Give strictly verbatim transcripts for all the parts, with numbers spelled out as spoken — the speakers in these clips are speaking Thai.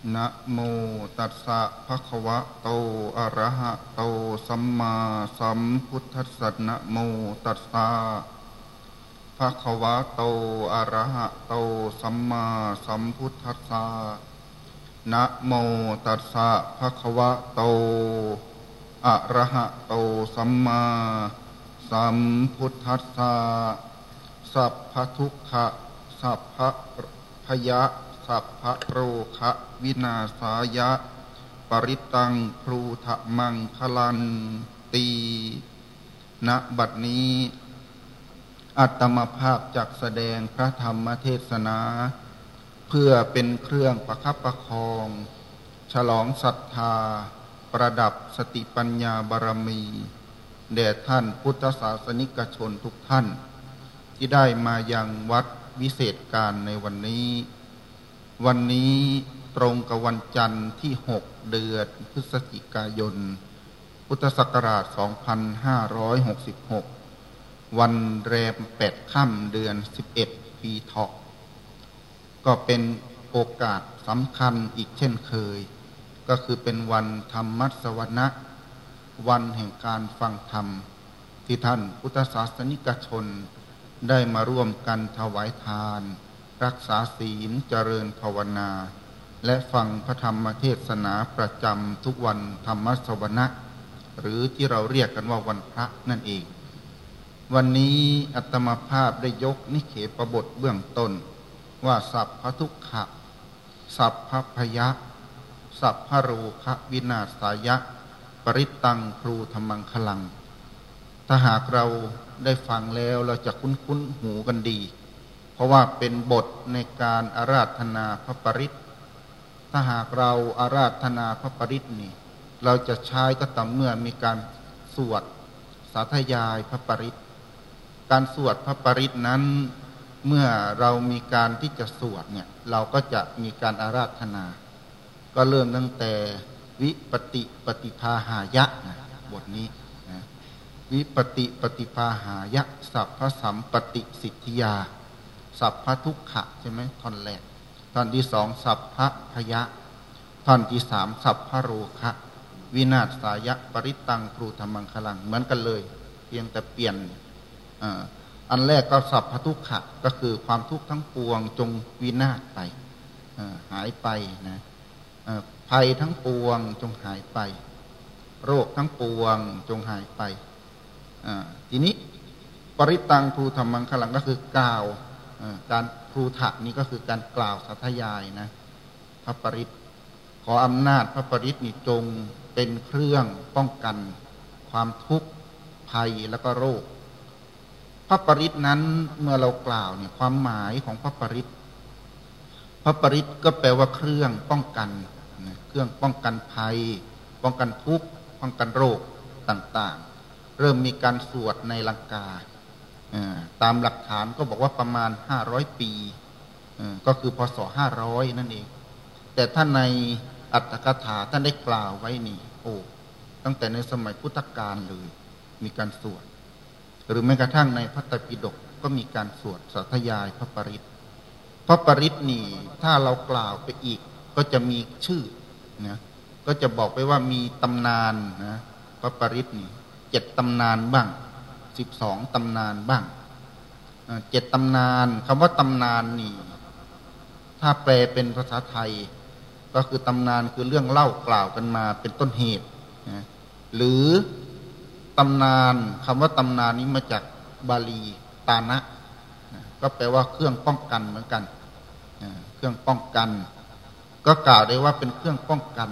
นะโมตัสสะภะคะวะโตอะระหะโตสัมมาสัมพุทธัสสะนะโมตัสสะภะคะวะโตอะระหะโตสัมมาสัมพุทธัสสะนะโมตัสสะภะคะวะโตอะระหะโตสัมมาสัมพุทธัสสะสัพพทุกขะสัพพพยะสัพพะโรคะวินาศายะปริตังพลูทะมังคลันตีณบัดนี้อัตมภาพจักแสดงพระธรรมเทศนาเพื่อเป็นเครื่องประคับประคองฉลองศรัทธาประดับสติปัญญาบารมีแด่ท่านพุทธศาสนิกชนทุกท่านที่ได้มายังวัดวิเศษการในวันนี้วันนี้ตรงกับวันจันทร์ที่หกเดือนพฤศจิกายนพุทธศักราชสองพันห้าร้อยหกสิบหกวันแรมแปดค่ำเดือนสิบเอ็ดปีเถาะก็เป็นโอกาสสำคัญอีกเช่นเคยก็คือเป็นวันธรรมสวนะวันแห่งการฟังธรรมที่ท่านพุทธศาสนิกชนได้มาร่วมกันถวายทานรักษาศีลเจริญภาวนาและฟังพระธรรมเทศนาประจำทุกวันธรรมสวนะหรือที่เราเรียกกันว่าวันพระนั่นเองวันนี้อาตมาภาพได้ยกนิเขปบทเบื้องต้นว่าสัพพทุกขะสัพพพยะสัพพโรคะวินาศายะปริตังพลูธรรมังคลังถ้าหากเราได้ฟังแล้วเราจะคุ้นๆหูกันดีเพราะว่าเป็นบทในการอาราธนาพระปริตถ้าหากเราอาราธนาพระปริตนี่เราจะใช้ก็ต่อเมื่อมีการสวดสาธยายพระปริตการสวดพระปริตนั้นเมื่อเรามีการที่จะสวดเนี่ยเราก็จะมีการอาราธนาก็เริ่มตั้งแต่วิปติปฏิภาหายะนะบทนี้นะวิปติปฏิภาหายะสัพพสัมปติสิทธิยาสัพพทุกขะใช่ไหมท่อนแรกท่อนที่สองสัพพพยะท่อนที่สามสัพพโรคะวินาศสายะปริตังพลูธรรมังคลังเหมือนกันเลยเพียงแต่เปลี่ยนอ่าอันแรกก็สัพพทุกขะก็คือความทุกข์ทั้งปวงจงวินาศไปหายไปนะภัยทั้งปวงจงหายไปโรคทั้งปวงจงหายไปทีนี้ปริตังพลูธรรมังคลังก็คือกล่าวการพลูทะนี้ก็คือการกล่าวสาธยายนะพระปริตขออำนาจพระปริตนี่จงเป็นเครื่องป้องกันความทุกข์ภัยแล้วก็โรคพระปริตนั้นเมื่อเรากล่าวเนี่ยความหมายของพระปริตพระปริตก็แปลว่าเครื่องป้องกันเครื่องป้องกันภัยป้องกันทุกข์ป้องกันโรคต่างๆเริ่มมีการสวดในลังกาตามหลักฐานก็บอกว่าประมาณห้าร้อยปีก็คือพศห้าร้อยนั่นเองแต่ท่านในอัตถกถาท่านได้กล่าวไว้นี่โอ้ตั้งแต่ในสมัยพุทธกาลเลยมีการสวดหรือแม้กระทั่งในพระไตรปิฎกก็มีการสวดสาธยายพระปริตพระปริตนี่ถ้าเรากล่าวไปอีกก็จะมีชื่อนะก็จะบอกไปว่ามีตำนานนะพระปริตนี่เจ็ดตำนานบ้างสิบสองตำนานบ้างเจ็ดตำนานคำว่าตำนานนี่ถ้าแปลเป็นภาษาไทยก็คือตำนานคือเรื่องเล่ากล่าวกันมาเป็นต้นเหตุนะหรือตำนานคำว่าตำนานนี้มาจากบาลีตานะก็แปลว่าเครื่องป้องกันเหมือนกันเครื่องป้องกันก็กล่าวได้ว่าเป็นเครื่องป้องกัน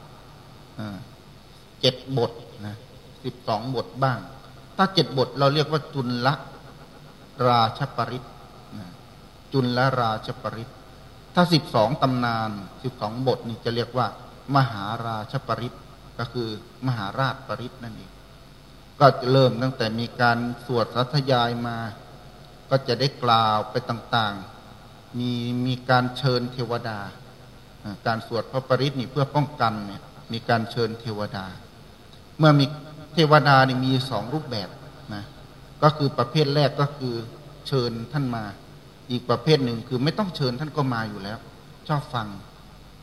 เจ็ดบทนะสิบสองบทบ้างถ้าเจ็ดบทเราเรียกว่าจุลราชปริตจุลราชปริตถ้าสิบสองตำนานสิบสองบทนี่จะเรียกว่ามหาราชปริตก็คือมหาราชปริตนั่นเองก็จะเริ่มตั้งแต่มีการสวดสาธยายมาก็จะได้กล่าวไปต่างๆมีมีการเชิญเทวดาการสวดพระปริตนี่เพื่อป้องกันเนี่ยมีการเชิญเทวดาเมื่อมีเทวดานี่มีสองรูปแบบนะก็คือประเภทแรกก็คือเชิญท่านมาอีกประเภทหนึ่งคือไม่ต้องเชิญท่านก็มาอยู่แล้วชอบฟัง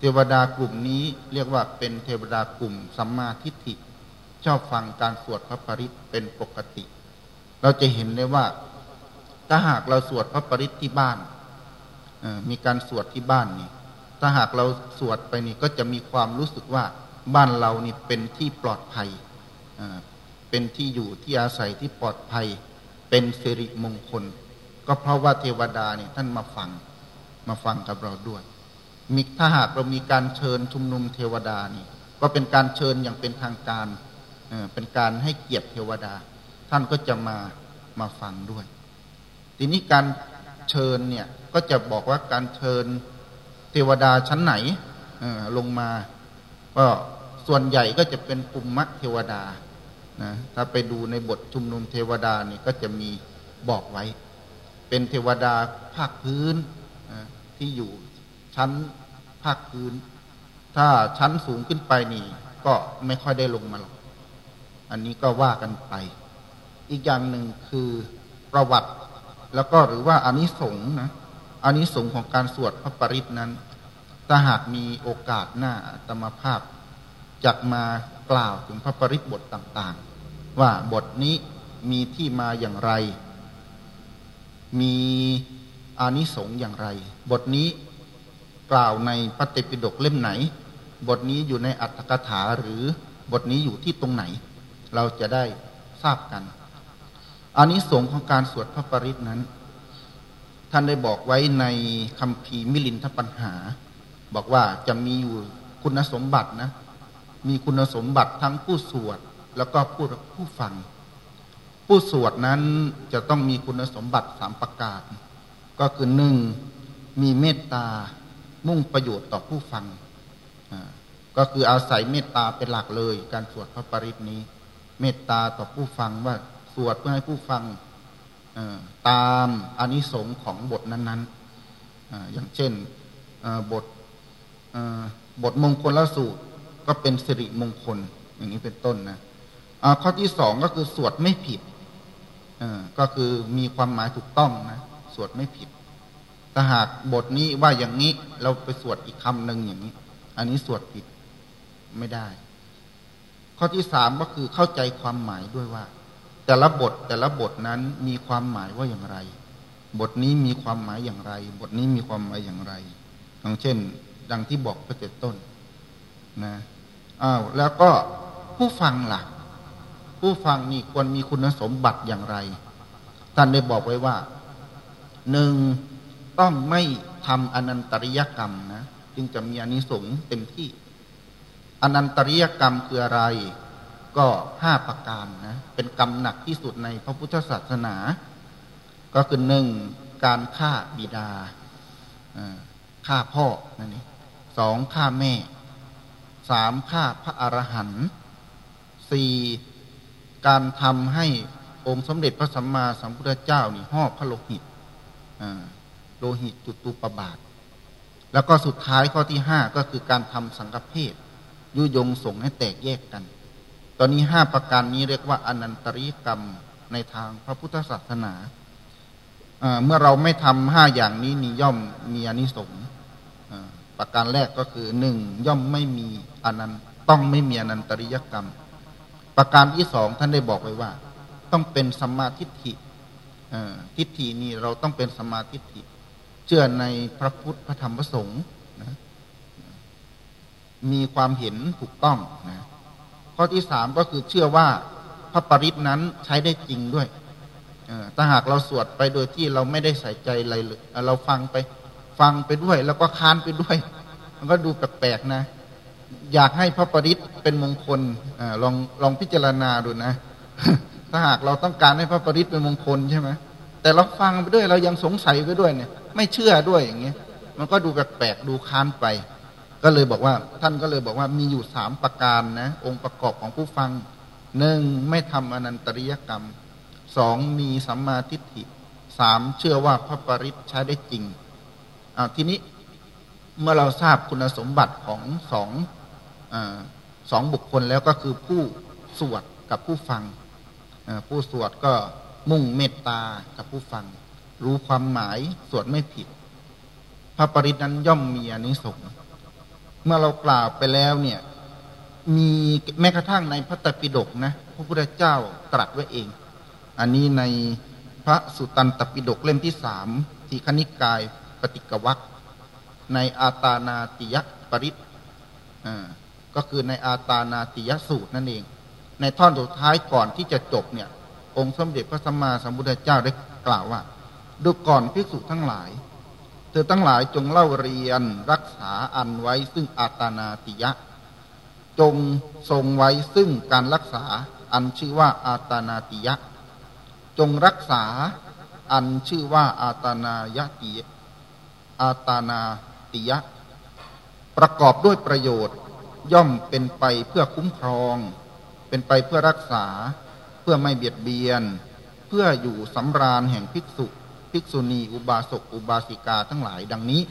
เทวดากลุ่มนี้เรียกว่าเป็นเทวดากลุ่มสัมมาทิฏฐิชอบฟังการสวดพระปริตรเป็นปกติเราจะเห็นได้ว่าถ้าหากเราสวดพระปริตรที่บ้านมีการสวดที่บ้านนี่ถ้าหากเราสวดไปนี่ก็จะมีความรู้สึกว่าบ้านเรานี่เป็นที่ปลอดภัยเป็นที่อยู่ที่อาศัยที่ปลอดภัยเป็นสิริมงคลก็เพราะว่าเทวดาเนี่ยท่านมาฟังมาฟังกับเราด้วยมิถ้าหากเรามีการเชิญชุมนุมเทวดานี่ก็เป็นการเชิญอย่างเป็นทางการเออเป็นการให้เกียรติเทวดาท่านก็จะมามาฟังด้วยทีนี้การเชิญเนี่ยก็จะบอกว่าการเชิญเทวดาชั้นไหนเออลงมาก็ส่วนใหญ่ก็จะเป็นปุมมะเทวดานะถ้าไปดูในบทชุมนุมเทวดานี่ก็จะมีบอกไว้เป็นเทวดาภาคพื้นที่อยู่ชั้นภาคพื้นถ้าชั้นสูงขึ้นไปนี่ก็ไม่ค่อยได้ลงมาหรอกอันนี้ก็ว่ากันไปอีกอย่างหนึ่งคือประวัติแล้วก็หรือว่าอานิสงส์นะอานิสงส์ของการสวดพระปริตรนั้นถ้าหากมีโอกาสหน้าอาตมาภาพจักมากล่าวถึงพระปริตรบทต่างๆว่าบทนี้มีที่มาอย่างไรมีอานิสงส์อย่างไรบทนี้กล่าวในพระไตรปิฎกเล่มไหนบทนี้อยู่ในอรรถกถาหรือบทนี้อยู่ที่ตรงไหนเราจะได้ทราบกันอานิสงส์ของการสวดพระปริตรนั้นท่านได้บอกไว้ในคัมภีร์มิลินทปัญหาบอกว่าจะมีอยู่คุณสมบัตินะมีคุณสมบัติทั้งผู้สวดแล้วก็ผู้ผู้ฟังผู้สวดนั้นจะต้องมีคุณสมบัติสามประการก็คือหนึ่งมีเมตตามุ่งประโยชน์ต่อผู้ฟังก็คืออาศัยเมตตาเป็นหลักเลยการสวดพระปริตรนี้เมตตาต่อผู้ฟังว่าสวดเพื่อให้ผู้ฟังตามอานิสงส์ของบทนั้นๆอย่างเช่นบทบทมงคลสูตรก็เป็นสิริมงคลอย่างนี้เป็นต้นนะข้อที่สองก็คือสวดไม่ผิดก็คือมีความหมายถูกต้องนะสวดไม่ผิดถ้าหากบทนี้ว่าอย่างนี้เราไปสวดอีกคำหนึ่งอย่างนี้อันนี้สวดผิดไม่ได้ข้อที่สามก็คือเข้าใจความหมายด้วยว่าแต่ละบทแต่ละบทนั้นมีความหมายว่าอย่างไรบทนี้มีความหมายอย่างไรบทนี้มีความหมายอย่างไรอย่างเช่นดังที่บอกไปแต่ต้นนะอ้าวแล้วก็ผู้ฟังล่ะผู้ฟังนี่ควรมีคุณสมบัติอย่างไรท่านได้บอกไว้ว่าหนึ่งต้องไม่ทำอนันตริยกรรมนะจึงจะมีอานิสงส์เต็มที่อนันตริยกรรมคืออะไรก็ห้าประการนะเป็นกรรมหนักที่สุดในพระพุทธศาสนาก็คือหนึ่งการฆ่าบิดาฆ่าพ่อนั่นเองสองฆ่าแม่สามฆ่าพระอรหันต์สี่การทำให้องค์สมเด็จพระสัมมาสัมพุทธเจ้านี่ห่อพระโลหิตโลหิตจุตูปบาทแล้วก็สุดท้ายข้อที่ห้าก็คือการทำสังฆเพศยุยงส่งให้แตกแยกกันตอนนี้ห้าประการนี้เรียกว่าอนันตริยกรรมในทางพระพุทธศาสนาเมื่อเราไม่ทำห้าอย่างนี้นี่ย่อมมีอานิสงส์ประการแรกก็คือหนึ่งย่อมไม่มีอนันต้องไม่มีอนันตริยกรรมประการที่สองท่านได้บอกไว้ว่าต้องเป็นสัมมาทิฏฐิทิฏฐินี่เราต้องเป็นสัมมาทิฏฐิเชื่อในพระพุทธพระธรรมพระสงฆ์นะมีความเห็นถูกต้องนะข้อที่สามก็คือเชื่อว่าพระปริตรนั้นใช้ได้จริงด้วยถ้าหากเราสวดไปโดยที่เราไม่ได้ใส่ใจอะไรเลยเราฟังไปฟังไปด้วยแล้วก็ค้านไปด้วยมันก็ดูแปลกๆนะอยากให้พระปริตรเป็นมงคลลองลองพิจารณาดูนะถ้าหากเราต้องการให้พระปริตรเป็นมงคลใช่ไหมแต่เราฟังไปด้วยเรายังสงสัยไปด้วยเนี่ยไม่เชื่อด้วยอย่างเงี้ยมันก็ดูแปลกๆดูค้านไปก็เลยบอกว่าท่านก็เลยบอกว่ามีอยู่สามประการนะองค์ประกอบของผู้ฟังหนึ่งไม่ทำอนันตริยกรรมสองมีสัมมาทิฏฐิสามเชื่อว่าพระปริตรใช้ได้จริงอ่าทีนี้เมื่อเราทราบคุณสมบัติของสองอ่าสองบุคคลแล้วก็คือผู้สวดกับผู้ฟังผู้สวดก็มุ่งเมตตากับผู้ฟังรู้ความหมายสวดไม่ผิดพระปริตรนั้นย่อมมีอานิสงส์เมื่อเรากล่าวไปแล้วเนี่ยมีแม้กระทั่งในพระไตรปิฎกนะพระพุทธเจ้าตรัสไว้เองอันนี้ในพระสุตตันตปิฎกเล่มที่สามทีฆนิกายปฏิกวรรคในอาตานาติยปริตอ่าก็คือในอาตานาติยสูตรนั่นเองในท่อนสุดท้ายก่อนที่จะจบเนี่ยองค์สมเด็จพระสัมมาสัมพุทธเจ้าได้กล่าวว่าดูก่อนภิกษุทั้งหลายเธอทั้งหลายจงเล่าเรียนรักษาอันไว้ซึ่งอาตานาติยะจงทรงไว้ซึ่งการรักษาอันชื่อว่าอาตานาติยะจงรักษาอันชื่อว่าอาตานายติอาตานาติยะประกอบด้วยประโยชน์ย่อมเป็นไปเพื่อคุ้มครองเป็นไปเพื่อรักษาเพื่อไม่เบียดเบียนเพื่ออยู่สำราญแห่งภิกษุภิกษุณีอุบาสกอุบาสิกาทั้งหลายดังนี้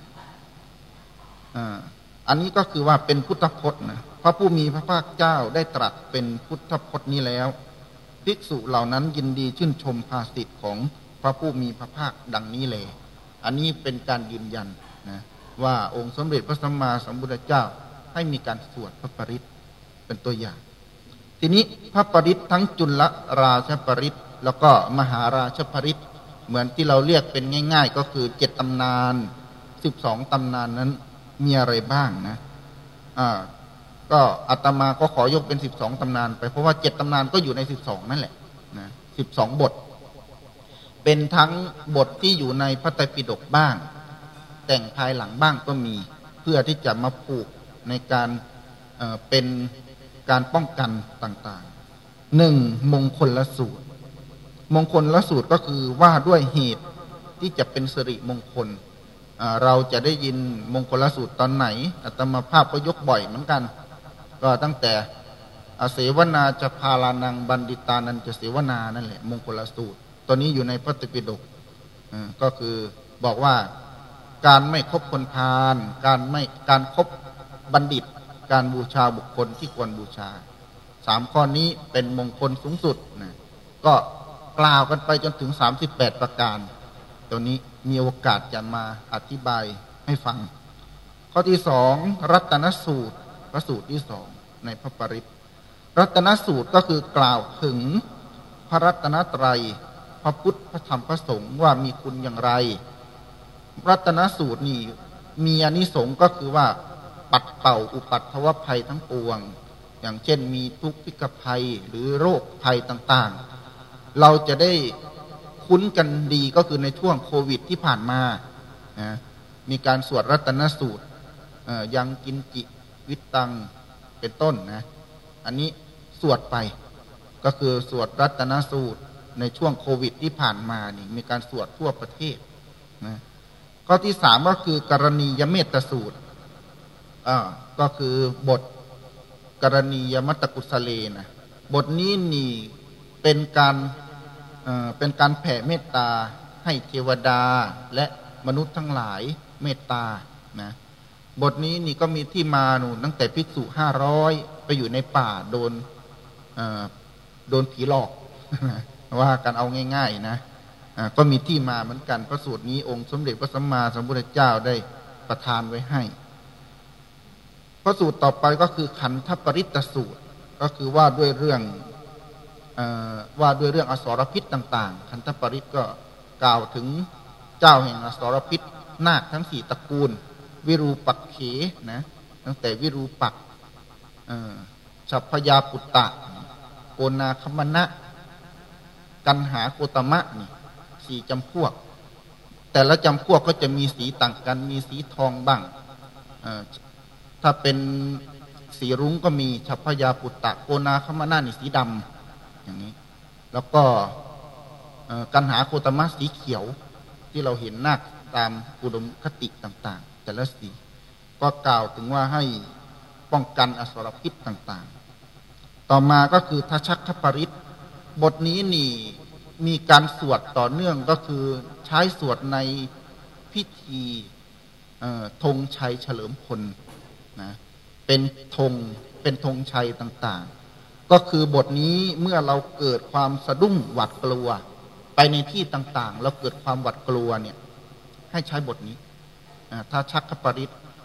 อ่าอันนี้ก็คือว่าเป็นพุทธพจน์นะพระผู้มีพระภาคเจ้าได้ตรัสเป็นพุทธพจน์นี้แล้วภิกษุเหล่านั้นยินดีชื่นชมภาษิตของพระผู้มีพระภาคดังนี้เลยอันนี้เป็นการยืนยันนะว่าองค์สมเด็จพระสัมมาสัมพุทธเจ้าให้มีการสวดพระปริตรเป็นตัวอย่างทีนี้พระปริตรทั้งจุลราชปริตรแล้วก็มหาราชปริตรเหมือนที่เราเรียกเป็นง่ายๆก็คือเจ็ดตำนานสิบสองตำนานนั้นมีอะไรบ้างนะอ่าก็อาตมาก็ขอยกเป็นสิบสองตำนานไปเพราะว่าเจ็ดตำนานก็อยู่ในสิบสองนั่นแหละนะสิบสองบทเป็นทั้งบทที่อยู่ในพระไตรปิฎกบ้างแต่งภายหลังบ้างก็มีเพื่อที่จะมาผูกในการเอ่อเป็นการป้องกันต่างๆหนึ่งมงคลละสูตรมงคลละสูตรก็คือว่าด้วยเหตุที่จะเป็นสิริมงคลเราจะได้ยินมงคลละสูตรตอนไหนอาตมาภาพก็ยกบ่อยเหมือนกันก็ตั้งแต่อเสวนาจะพาลานังบัณฑิตานันจะเสวนานั่นแหละมงคลละสูตรตัวนี้อยู่ในพระไตรปิฎกก็คือบอกว่าการไม่คบคนพาลการไม่การคบบัณฑิตการบูชาบุคคลที่ควรบูชาสามข้อนี้เป็นมงคลสูงสุดนะก็กล่าวกันไปจนถึงสามสิบแปดประการตัวนี้มีโอกาสจะมาอธิบายให้ฟังข้อที่สองรัตนสูตรพระสูตรที่สองในพระปริตรรัตนสูตรก็คือกล่าวถึงพระรัตนตรัยพระพุทธพระธรรมพระสงฆ์ว่ามีคุณอย่างไรรัตนสูตรนี่มีอานิสงส์ก็คือว่าปัดเป่าอุปัตถวภัยทั้งปวงอย่างเช่นมีทุกข์ภัยหรือโรคภัยต่างๆเราจะได้คุ้นกันดีก็คือในช่วงโควิดที่ผ่านมานะมีการสวดรัตนสูตรยังกินจิวิตตังเป็นต้นนะอันนี้สวดไปก็คือสวดรัตนสูตรในช่วงโควิดที่ผ่านมานี่มีการสวดทั่วประเทศนะข้อที่สามก็คือกรณียเมตสูตรอ่าก็คือบทกรณียมัตตกุสเลนะบทนี้นี่เป็นการเอ่อเป็นการแผ่เมตตาให้เทวดาและมนุษย์ทั้งหลายเมตตานะบทนี้นี่ก็มีที่มาหนูตั้งแต่ภิกษุห้าร้อยไปอยู่ในป่าโดนเอ่อโดนผีหลอก ว่ากันเอาง่ายๆนะอ่าก็มีที่มาเหมือนกันพระสูตรนี้องค์สมเด็จพระสัมมาสัมพุทธเจ้าได้ประทานไว้ให้พระสูตรต่อไปก็คือขันธปริตตสูตรก็คือว่าด้วยเรื่องเอ่อว่าด้วยเรื่องอสรพิษต่างๆขันธปริตก็กล่าวถึงเจ้าแห่งอสรพิษนาคทั้งสี่ตระกูลวิรูปักเขนะตั้งแต่วิรูปักเอ่อสัพพยาปุตตะโกนาคมณะกันหาโกตมะนี่สี่จำพวกแต่ละจำพวกก็จะมีสีต่างกันมีสีทองบ้างเอ่อถ้าเป็นสีรุ้งก็มีสัพพยาปุตตะโกนาคมณะนี่สีดำอย่างนี้แล้วก็กันหาโคตมะสีเขียวที่เราเห็นนาคตามอุดมคติต่างๆแต่ละสีก็กล่าวถึงว่าให้ป้องกันอสรพิษต่างๆต่อมาก็คือทัชชัคคปริตบทนี้นี่มีการสวดต่อเนื่องก็คือใช้สวดในพิธีธงชัยเฉลิมพลนะเป็นธงเป็นธงชัยต่างๆก็คือบทนี้เมื่อเราเกิดความสะดุ้งหวาดกลัวไปในที่ต่างๆเราเกิดความหวาดกลัวเนี่ยให้ใช้บทนี้ถ้าชักขปริต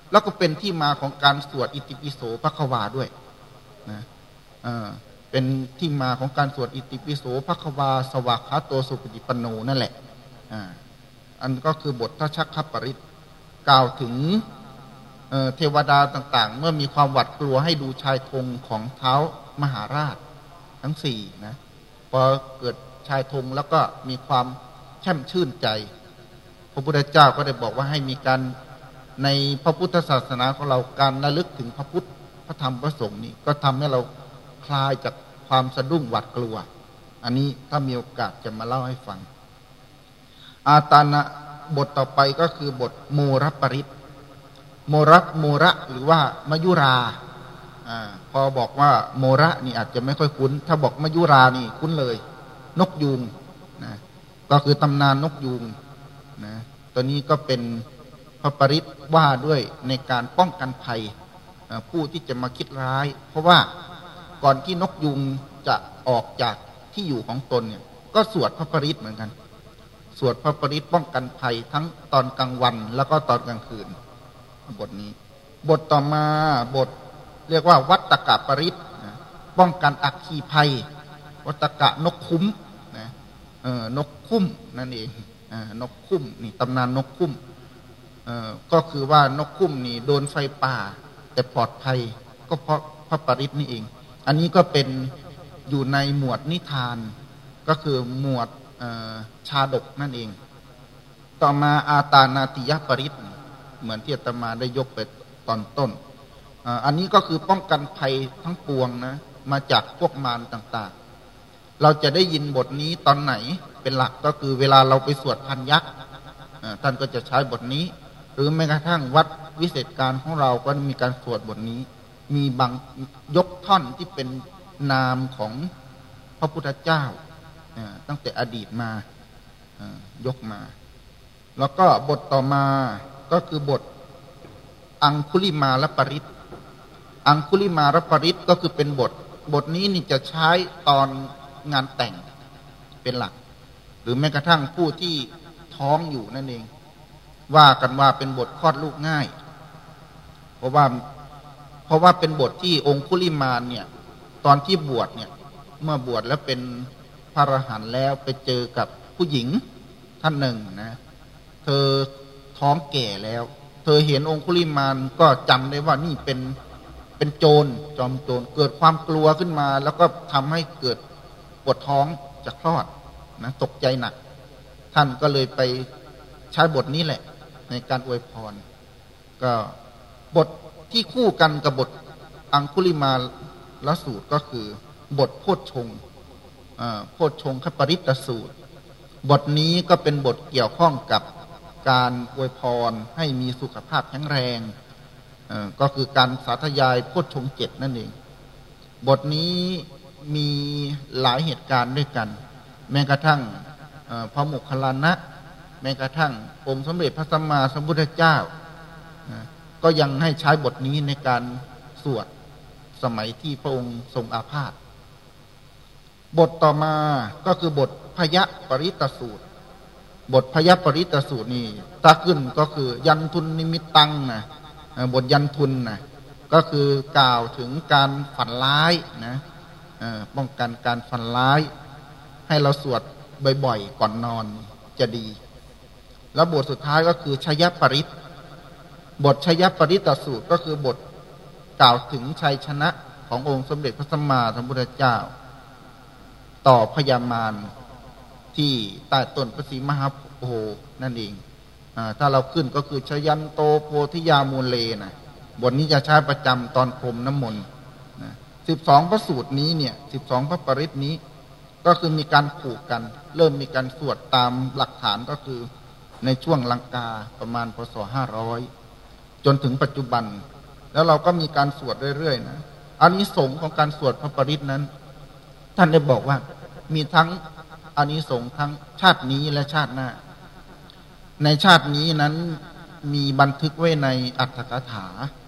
แล้วก็เป็นที่มาของการสวดอิติปิโสภควาด้วยนะอ่าเป็นที่มาของการสวดอิติปิโสภควาสวากขาโตสุปฏิปันโนนั่นแหละอ่าอันก็คือบททัชชัคคปริตกล่าวถึงเอ่อเทวดาต่างๆเมื่อมีความหวาดกลัวให้ดูชายธงของเท้ามหาราชทั้งสี่นะพอเกิดชายธงแล้วก็มีความแช่มชื่นใจพระพุทธเจ้าก็ได้บอกว่าให้มีการในพระพุทธศาสนาของเราการระลึกถึงพระพุทธพระธรรมพระสงฆ์นี่ก็ทำให้เราคลายจากความสะดุ้งหวาดกลัวอันนี้ถ้ามีโอกาสจะมาเล่าให้ฟังอาตานะบทต่อไปก็คือบทโมรปริตโมระโมระหรือว่ามยุราอ่าพอบอกว่าโมระนี่อาจจะไม่ค่อยคุ้นถ้าบอกมยุรานี่คุ้นเลยนกยูงนะก็คือตำนานนกยูงนะตัวนี้ก็เป็นพระปริตว่าด้วยในการป้องกันภัยผู้ที่จะมาคิดร้ายเพราะว่าก่อนที่นกยูงจะออกจากที่อยู่ของตนเนี่ยก็สวดพระปริตเหมือนกันสวดพระปริตป้องกันภัยทั้งตอนกลางวันแล้วก็ตอนกลางคืนบทนี้บทต่อมาบทเรียกว่าวัตตกะปริตนะป้องกันอัคคีภัยวัตตกะนกคุ้มนะเออนกคุ้มนั่นเองอ่านกคุ้มนี่ตำนานนกคุ้มเอ่อก็คือว่านกคุ้มนี่โดนไฟป่าแต่ปลอดภัยก็เพราะพระปริตนี่เองอันนี้ก็เป็นอยู่ในหมวดนิทานก็คือหมวดชาดกนั่นเองต่อมาอาตานาติยปริตเหมือนที่อาตมาได้ยกไปตอนต้นอันนี้ก็คือป้องกันภัยทั้งปวงนะมาจากพวกมารต่างๆเราจะได้ยินบทนี้ตอนไหนเป็นหลักก็คือเวลาเราไปสวดพันยักษ์ท่านก็จะใช้บทนี้หรือแม้กระทั่งวัดวิเศษการของเราก็มีการสวดบทนี้มีบางยกท่อนที่เป็นนามของพระพุทธเจ้าตั้งแต่อดีตมายกมาแล้วก็บทต่อมาก็คือบทอังคุลิมาลปริตอังคุลิมาลปริตก็คือเป็นบทบทนี้นี่จะใช้ตอนงานแต่งเป็นหลักหรือแม้กระทั่งผู้ที่ท้องอยู่นั่นเองว่ากันว่าเป็นบทคลอดลูกง่ายเพราะว่าเพราะว่าเป็นบทที่องคุลิมานเนี่ยตอนที่บวชเนี่ยเมื่อบวชแล้วเป็นพระอรหันต์แล้วไปเจอกับผู้หญิงท่านหนึ่งนะเธอท้องแก่แล้วเธอเห็นองคุลิมานก็จำได้ว่านี่เป็นเป็นโจรจอมโจรเกิดความกลัวขึ้นมาแล้วก็ทำให้เกิดปวดท้องจะคลอดนะตกใจหนักท่านก็เลยไปใช้บทนี้แหละในการอวยพรก็บทที่คู่กันกับบทอังคุลิมาลสูตรก็คือบทโพชฌงค์โพชฌงคปริตสูตรบทนี้ก็เป็นบทเกี่ยวข้องกับการอวยพรให้มีสุขภาพแข็งแรงก็คือการสาธยายโพชฌงค์เจ็ดนั่นเองบทนี้มีหลายเหตุการณ์ด้วยกันแม้กระทั่งพระโมคคัลลานะแม้กระทั่งองค์สมเด็จพระสัมมาสัมพุทธเจ้าก็ยังให้ใช้บทนี้ในการสวดสมัยที่พระองค์ทรงอาพาธบทต่อมาก็คือบทพยปริตสูตรบทพยปริตสูตรนี่ถ้าขึ้นก็คือยันทุนนิมิตตังนะบทยันทุนนะก็คือกล่าวถึงการฝันร้ายนะป้องกันการฝันร้ายให้เราสวดบ่อยๆก่อนนอนจะดีแล้วบทสุดท้ายก็คือชยปริตบทชยปริตสูตรก็คือบทกล่าวถึงชัยชนะขององค์สมเด็จพระสัมมาสัมพุทธเจ้าต่อพญามารที่ใต้ต้นพระศรีมหาโพธิ์นั่นเองอ่าถ้าเราขึ้นก็คือชยันโตโพธิยามูลเลนะบทนี้จะใช้ประจำตอนพรมน้ำมนต์นะสิบสองพระสูตรนี้เนี่ยสิบสองพระปริตนี้ก็คือมีการผูกกันเริ่มมีการสวดตามหลักฐานก็คือในช่วงลังกาประมาณพศห้าร้อยจนถึงปัจจุบันแล้วเราก็มีการสวดเรื่อยๆนะอานิสงส์ของการสวดพระปริตนั้นท่านได้บอกว่ามีทั้งอานิสงส์ทั้งชาตินี้และชาติหน้าในชาตินี้นั้นมีบันทึกไว้ในอัตถกถา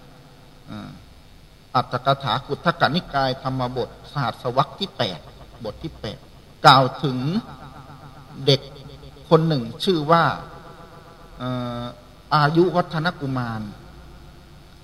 อัตถกถากุฏทกนิกายธรรมบทสหัสวรรคที่แปดบทที่แปดกล่าวถึงเด็กคนหนึ่งชื่อว่าอายุวัฒนกุมาร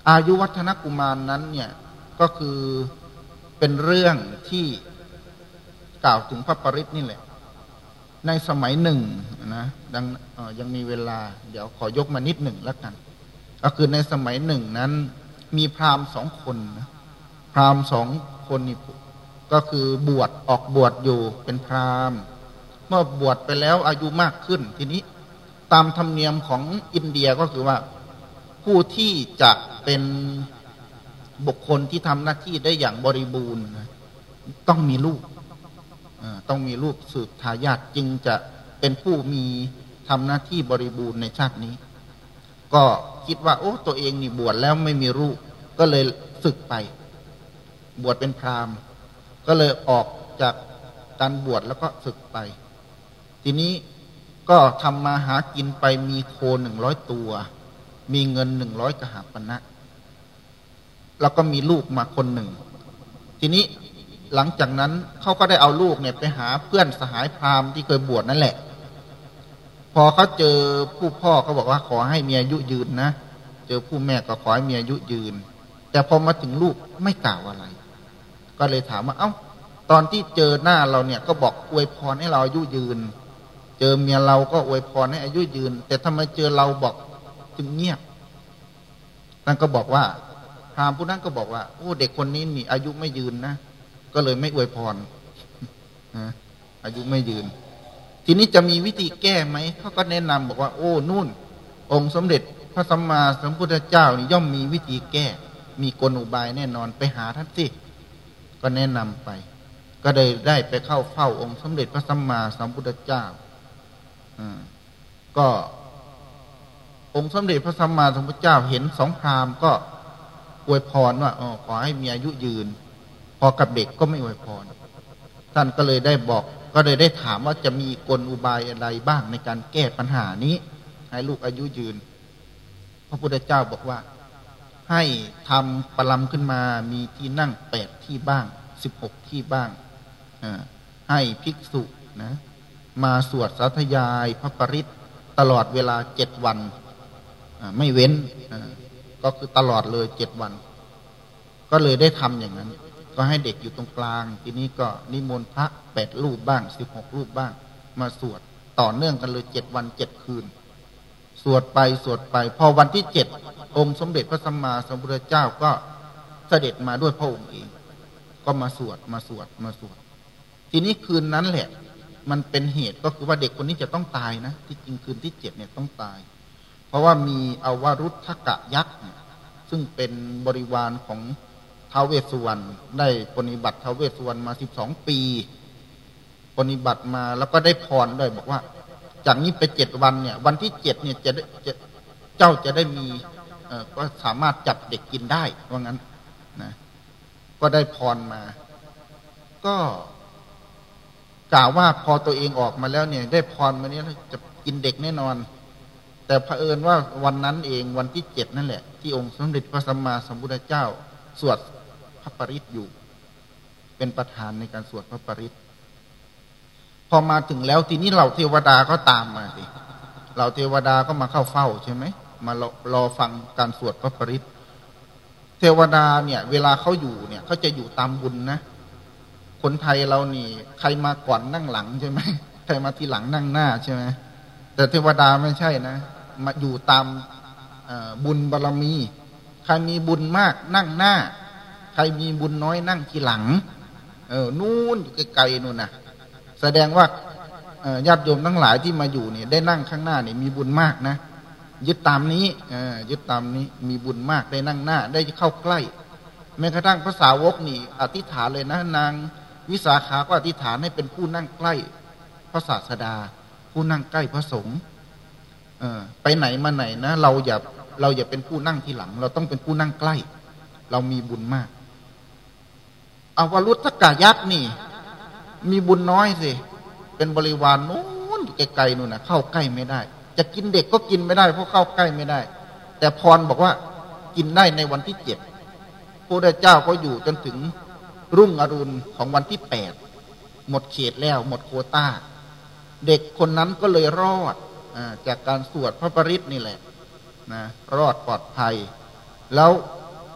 อายุวัฒนกุมารนั้นเนี่ยก็คือเป็นเรื่องที่กล่าวถึงพระปริตรนี่แหละในสมัยหนึ่งนะดังยังมีเวลาเดี๋ยวขอยกมานิดหนึ่งแล้วกันก็คือในสมัยหนึ่งนั้นมีพราหมณ์สองคนนะพราหมณ์สองคนนี่ก็คือบวชออกบวชอยู่เป็นพราหมณ์เมื่อบวชไปแล้วอายุมากขึ้นทีนี้ตามธรรมเนียมของอินเดียก็คือว่าผู้ที่จะเป็นบุคคลที่ทำหน้าที่ได้อย่างบริบูรณ์ต้องมีลูกต้องมีลูกสืบทายาทจึงจะเป็นผู้มีทำหน้าที่บริบูรณ์ในชาตินี้ก็คิดว่าโอ้ตัวเองนี่บวชแล้วไม่มีลูกก็เลยสึกไปบวชเป็นพราหมณ์ก็เลยออกจากการบวชแล้วก็สึกไปทีนี้ก็ทำมาหากินไปมีโคหนึ่งร้อยตัวมีเงินหนึ่งร้อยกหาปณะแล้วก็มีลูกมาคนหนึ่งทีนี้หลังจากนั้นเขาก็ได้เอาลูกเนี่ยไปหาเพื่อนสหายพราหมณ์ที่เคยบวชนั่นแหละพอเขาเจอผู้พ่อเขาบอกว่าขอให้มีอายุยืนนะเจอผู้แม่ก็ขอให้มีอายุยืนแต่พอมาถึงลูกไม่กล่าวอะไรก็เลยถามว่าเอ้าตอนที่เจอหน้าเราเนี่ยก็บอกอวยพรให้เราอายุยืนเจอเมียเราก็อวยพรให้อายุยืนแต่ทำไมเจอเราบอกจึงเงียบนั่นก็บอกว่าพราหมณ์ผู้นั้นก็บอกว่าโอ้เด็กคนนี้นี่อายุไม่ยืนนะก็เลยไม่อวยพรนะอายุไม่ยืนทีนี้จะมีวิธีแก้ไหมเขาก็แนะนำบอกว่าโอ้นู่นองค์สมเด็จพระสัมมาสัมพุทธเจ้านี่ย่อมมีวิธีแก้มีกลอุบายแน่นอนไปหาท่านสิก็แนะนำไปก็ได้ได้ไปเข้าเฝ้าองค์สมเด็จพระสัมมาสัมพุทธเจ้าอ่าก็องค์สมเด็จพระสัมมาสัมพุทธเจ้าเห็นสองพราหมณ์ก็อวยพรว่าอ๋อขอให้มีอายุยืนพอกับเด็กก็ไม่อวยพรท่านก็เลยได้บอกก็เลยได้ถามว่าจะมีกลอุบายอะไรบ้างในการแก้ปัญหานี้ให้ลูกอายุยืนพระพุทธเจ้าบอกว่าให้ทำปลัมขึ้นมามีที่นั่งแปดที่บ้างสิบหกที่บ้างให้ภิกษุนะมาสวดสาธยายพระปริตรตลอดเวลาเจ็ดวันไม่เว้นก็คือตลอดเลยเจ็ดวันก็เลยได้ทำอย่างนั้นก็ให้เด็กอยู่ตรงกลางทีนี้ก็นิมนต์พระแปดรูปบ้างสิบหกรูปบ้างมาสวดต่อเนื่องกันเลยเจ็ดวันเจ็ดคืนสวดไปสวดไปพอวันที่เจ็ดองค์สมเด็จพระสัมมาสัมพุทธเจ้าก็เสด็จมาด้วยพระองค์เองก็มาสวดมาสวดมาสวดทีนี้คืนนั้นแหละมันเป็นเหตุก็คือว่าเด็กคนนี้จะต้องตายนะที่จริงคืนที่เจ็ดเนี่ยต้องตายเพราะว่ามีอวรุทธกะยักษ์ซึ่งเป็นบริวารของท้าวเวสสุวรรณได้ปฏิบัติท้าวเวสสุวรรณมาสิบสองปีปฏิบัติมาแล้วก็ได้พรด้วยบอกว่าจากนี้ไปเจ็ดวันเนี่ยวันที่เจ็ดเนี่ยจะได้จะเจ้าจะได้มีเอ่อก็สามารถจับเด็กกินได้ว่างั้นนะก็ได้พรมาก็กล่าวว่าพอตัวเองออกมาแล้วเนี่ยได้พรมานี้จะกินเด็กแน่นอนแต่เผอิญว่าวันนั้นเองวันที่เจ็ดนั่นแหละที่องค์สมเด็จพระสัมมาสัมพุทธเจ้าสวดพระปริตรอยู่เป็นประธานในการสวดพระปริตรพอมาถึงแล้วทีนี้เราเทวดาก็ตามมาสิเราเทวดาก็มาเข้าเฝ้าใช่ไหมมารอรอฟังการสวดพระปริตรเทวดาเนี่ยเวลาเขาอยู่เนี่ยเขาจะอยู่ตามบุญนะคนไทยเรานี่ใครมาก่อนนั่งหลังใช่ไหมใครมาทีหลังนั่งหน้าใช่ไหมแต่เทวดาไม่ใช่นะมาอยู่ตามบุญบารมีใครมีบุญมากนั่งหน้าใครมีบุญน้อยนั่งทีหลังเออนู่นอยู่ไกลๆนู่นนะแสดงว่าญาติโยมทั้งหลายที่มาอยู่เนี่ยได้นั่งข้างหน้าเนี่ยมีบุญมากนะยึดตามนี้ยึดตามนี้มีบุญมากได้นั่งหน้าได้เข้าใกล้แม้กระทั่งพระสาวกนี่อธิษฐานเลยนะนางวิสาขาก็อธิษฐานให้เป็นผู้นั่งใกล้พระศาสดาผู้นั่งใกล้พระสงฆ์ไปไหนมาไหนนะเราอย่าเราอย่าเป็นผู้นั่งทีหลังเราต้องเป็นผู้นั่งใกล้เรามีบุญมากอวรุทธกะยักษ์นี่มีบุญน้อยสิเป็นบริวารโน้นอยู่ไกลๆนู่นนะเข้าใกล้ไม่ได้จะกินเด็กก็กินไม่ได้เพราะเข้าใกล้ไม่ได้แต่พรบอกว่ากินได้ในวันที่เจ็ดพระพุทธเจ้าก็อยู่จนถึงรุ่งอรุณของวันที่แปดหมดเขตแล้วหมดโควต้าเด็กคนนั้นก็เลยรอดจากการสวดพระปริตรนี่แหละนะรอดปลอดภัยแล้ว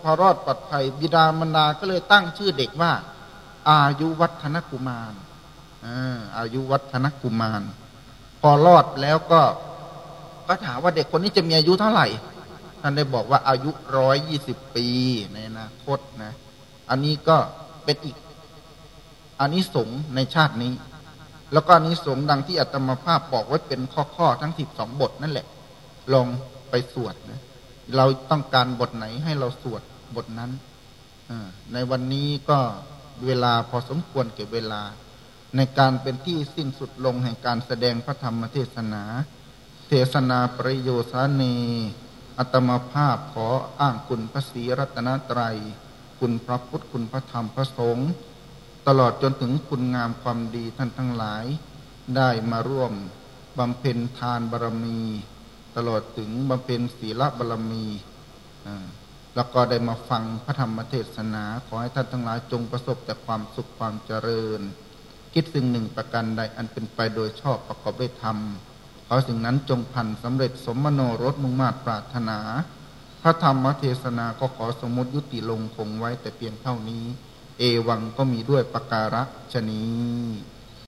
พอรอดปลอดภัยบิดามารดาก็เลยตั้งชื่อเด็กว่าอายุวัฒนกุมารอายุวัฒนกุมารพอรอดแล้วก็ก็ถามว่าเด็กคนนี้จะมีอายุเท่าไหร่ท่านได้บอกว่าอายุร้อยยี่สิบปีในอนาคตนะอันนี้ก็เป็นอีกอานิสงส์ในชาตินี้แล้วก็อานิสงส์ดังที่อาตมาภาพบอกไว้เป็นข้อๆทั้งสิบสองบทนั่นแหละลองไปสวดนะเราต้องการบทไหนให้เราสวดบทนั้นในวันนี้ก็เวลาพอสมควรเก็บเวลาในการเป็นที่สิ้นสุดลงแห่งการแสดงพระธรรมเทศนาเทศนาปริโยสานีอาตมาภาพขออ้างคุณพระศรีรัตนตรัยคุณพระพุทธคุณพระธรรมพระสงฆ์ตลอดจนถึงคุณงามความดีท่านทั้งหลายได้มาร่วมบำเพ็ญทานบารมีตลอดถึงบำเพ็ญศีลบารมีแล้วก็ได้มาฟังพระธรรมเทศนาขอให้ท่านทั้งหลายจงประสบแต่ความสุขความเจริญคิดสิ่งหนึ่งประการใดอันเป็นไปโดยชอบประกอบด้วยธรรมขอสิ่งนั้นจงพันสำเร็จสมมโนรสมุ่งมา่ปรารถนาพระธรรมเทศนาก็ขอสมมติยุติลงคงไว้แต่เพียงเท่านี้เอวังก็มีด้วยประการฉะนี้